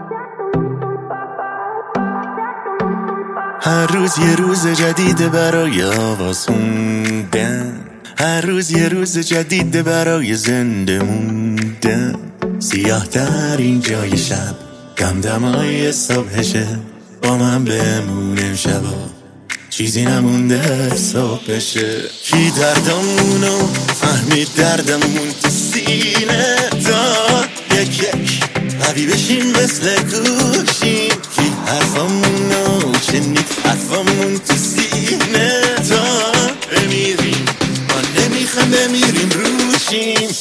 هر روز یه روز جدیده برای آواز خوندن، هر روز یه روز جدیده برای زنده موندن. سیاه در این جای شب دمدمای صبحشه، با من بمونه شبا چیزی نمونده صبح بشه. کی دردمونو فهمید دردمون تو سینه، تا یک یک قوی بشیم مثل گوشیم. کی حرفمونو شنید حرفمون تو سینه، تا بمیریم ما نمیخوام بمیریم روشیم.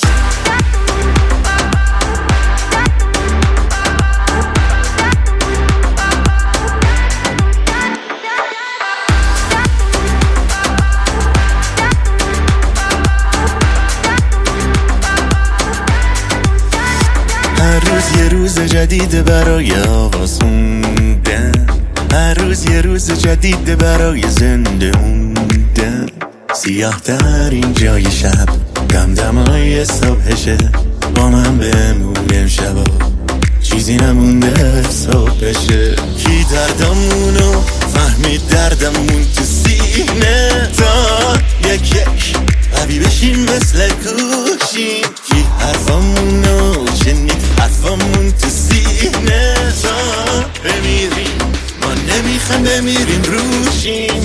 هر روز یه روز جدیده برای آواز خوندن، هر روز یه روز جدیده برای زنده موندن. سیاه در این جای شب دمدمای صبحشه، با من بمونه شبا چیزی نمونده صبح بشه. کی دردمونو فهمید دردمون تو سینه، تا یک یک قوی بشیم مثل گوشیم. کی حرفمونو شنید حرفمون تو سینه، تا بمیریم ما نمیخوام بمیریم روشیم.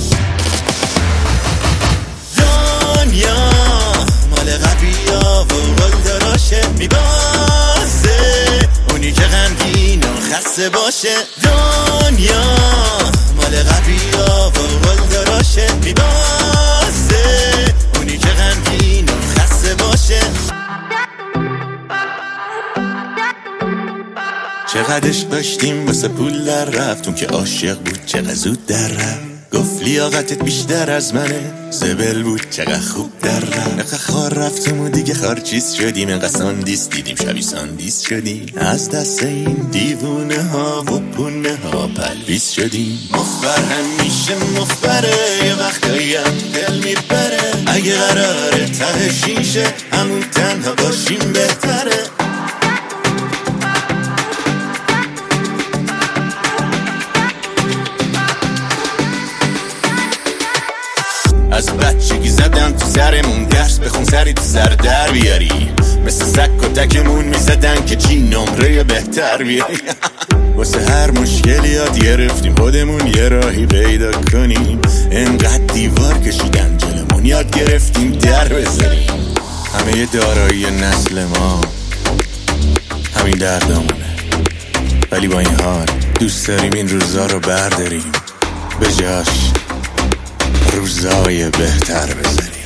دنیا مال قویا و قلدراشه، میبازه اونی که غمگین و خسته باشه. دنیا مال قویا و قلدراشه، میبازه اونی که غمگین و خسته باشه. چقدرش داشتیم واسه پول در رفتون که عاشق بود چقدر زود در رفت. گفت لیاقتت بیشتر از منه، زبل بود چقدر خوب در رفت. نقه خار رفتم و دیگه خار چیز شدیم، انقدر ساندیس دیدیم شبی ساندیس شدیم. از دست این دیوونه ها و پونه ها پلویز شدیم. مفبر همیشه مفبره، یه وقتایی هم دل میبره. اگه قراره تهشین شه همون تنها باشیم بهتره. از بچگی زدن تو سرمون درس بخون سری تو سر در بیاری. مثل سک و تکمون میزدن که چی نمره بهتر بیاری. واسه هر مشکلی یاد گرفتیم خودمون یه راهی پیدا کنیم. انقدر دیوار کشیدن جلمون یاد گرفتیم در بزنیم. همه دارایی نسل ما همین دردمونه، ولی با این حال دوست داریم این روزا رو برداریم، به جاش روزای بهتر بذاریم.